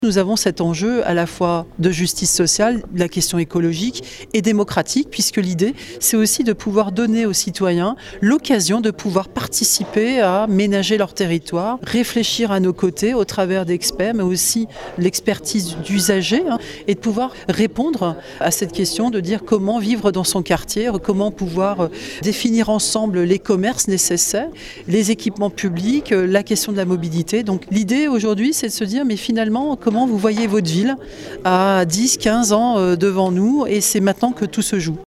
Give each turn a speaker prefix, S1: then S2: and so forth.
S1: Nous avons cet enjeu à la fois de justice sociale, de la question écologique et démocratique, puisque l'idée, c'est aussi de pouvoir donner aux citoyens l'occasion de pouvoir participer à ménager leur territoire, réfléchir à nos côtés au travers d'experts, mais aussi l'expertise d'usagers, et de pouvoir répondre à cette question de dire comment vivre dans son quartier, comment pouvoir définir ensemble les commerces nécessaires, les équipements publics, la question de la mobilité. Donc l'idée aujourd'hui, c'est de se dire, mais finalement, comment vous voyez votre ville à 10, 15 ans devant nous, et c'est maintenant que tout se joue.